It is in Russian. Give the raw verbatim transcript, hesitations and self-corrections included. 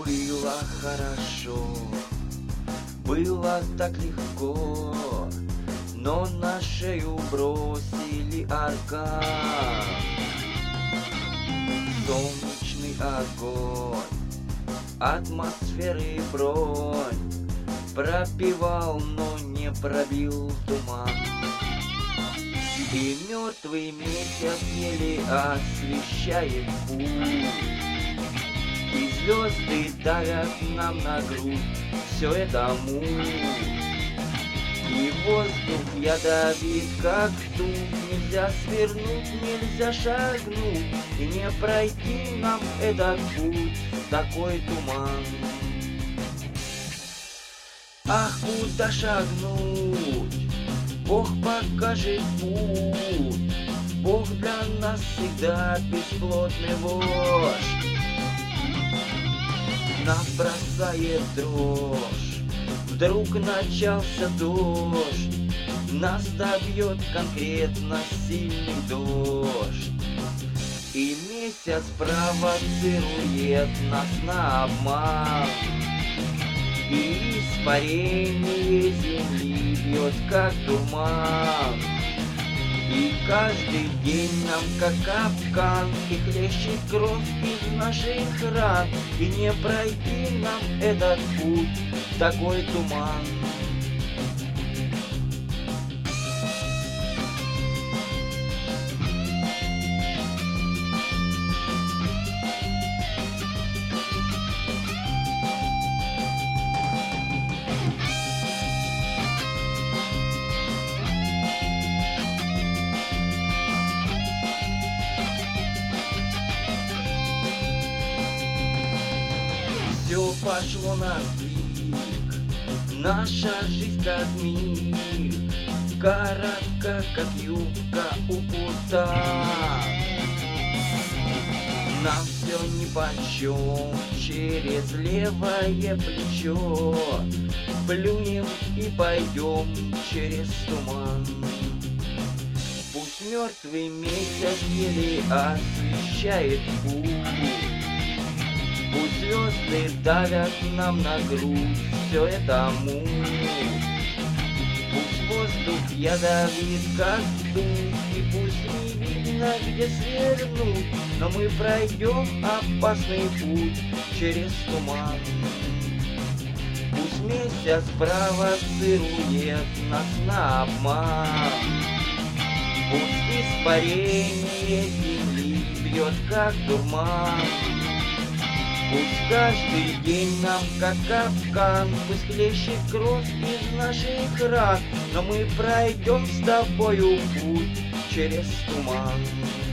Было хорошо, было так легко, но на шею бросили аркан. Солнечный огонь, атмосферы бронь пропивал, но не пробил туман. И мертвый месяц еле освещает путь, и звезды давят нам на грудь, все это муть. И воздух ядовит, как тут, нельзя свернуть, нельзя шагнуть, и не пройти нам этот путь, такой туман. Ах, куда шагнуть? Бог покажет путь, Бог для нас всегда бесплотный вождь. Нас бросает дрожь, вдруг начался дождь, нас добьет конкретно сильный дождь. И месяц провоцирует нас на обман, и испарение земли бьет как дурман. И каждый день нам как капкан, и хлещет кровь из наших ран, и не пройти нам этот путь, такой туман. Все пошло на сдвиг, наша жизнь как миг, коротка, как юбка у кута. Нам все нипочем, через левое плечо плюнем и пойдем через туман. Пусть мертвый месяц еле освещает путь, пусть звезды давят нам на грудь, все это муть. Пусть воздух ядовит, как дух, и пусть не видно, где свернуть, но мы пройдем опасный путь через туман. Пусть месяц провоцирует нас на обман, пусть испарение земли бьет как дурман. Пусть каждый день нам как капкан, пусть хлещет кровь из наших ран, но мы пройдем с тобою путь через туман.